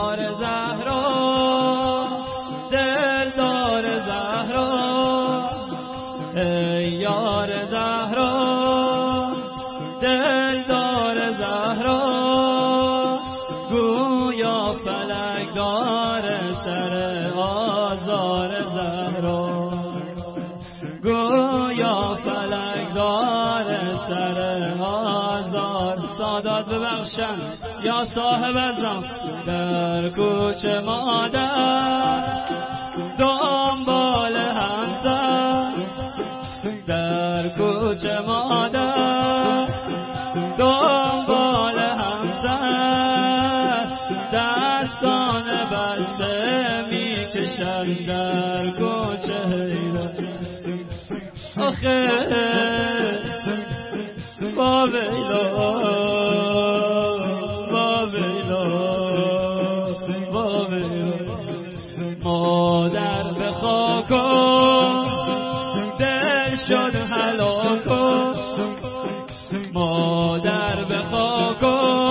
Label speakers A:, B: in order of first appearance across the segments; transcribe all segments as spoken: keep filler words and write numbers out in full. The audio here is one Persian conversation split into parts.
A: یار زهرا دلدار زهرا ای یار زهرا دلدار زهرا گویا فلک داره سر آزار زهرا گویا فلک داره سر آزار سادات ببخشن یا صاحب ازم در کوچه مادر دنبال همسر در کوچه مادر دنبال همسر دستان بسته میکشن در کوچه آخه با ویلا با ویلا با ویلا مادر به خاک دل شد هلاک مادر به خاک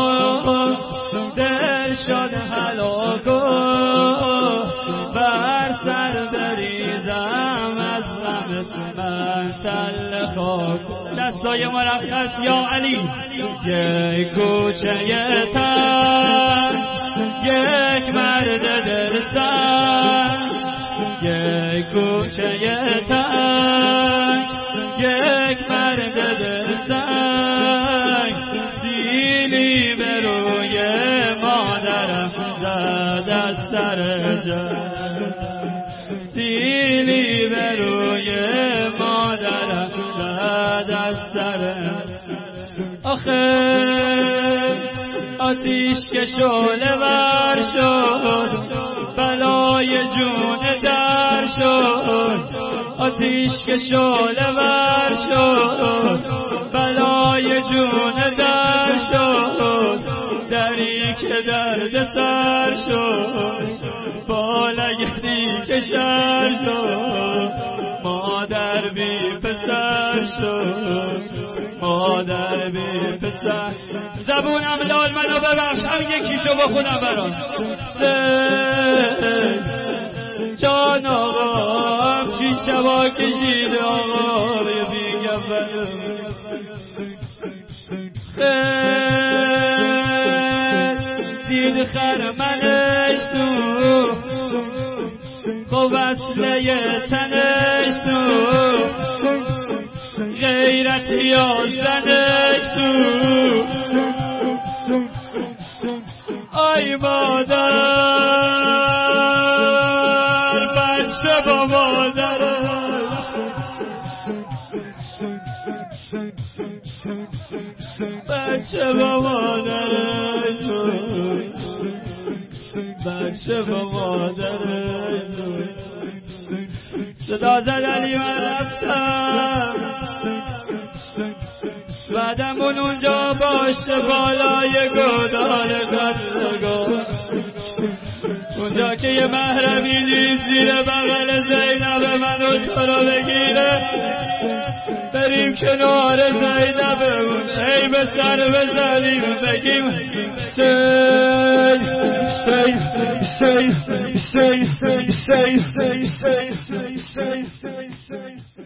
A: دل شد هلاک بر سر بریزم از غم من تل خاک دستای مرخص یا علی یک کوچه تن یک مرد دلسن یک کوچه تن یک مرد دلسن سیلی به روی مادرم زد از سر جان سیلی به روی مادرم زد از سر آخه آتیش که شعله ور شد بلای جون در شد آتیش که شعله ور شد بلای جون در شد دری که درد سر شد بالگردی که شر شد مادر بی پسر شد مادر بی پسر زبونم لال منو ببخش هم یکیشو با خودم برام جان آقام چی شبا کشید آقا بیگم برام دید خرمنش تو خب اصله تنش تو غیرت یا زنش تو آی مادر بچه با مادر بچه با مادرش بچه با مادرش صدا زد علی من رفتم بعدمون اونجا باشته بالای گودال قدرگاه اونجا که یه محرمی دید زیر بغل زینب منو تو رو بگیره بریم کنار زینبمون ای به سر بزنیم بگیم سی سی سی سی سی سی سی سی سی سی سی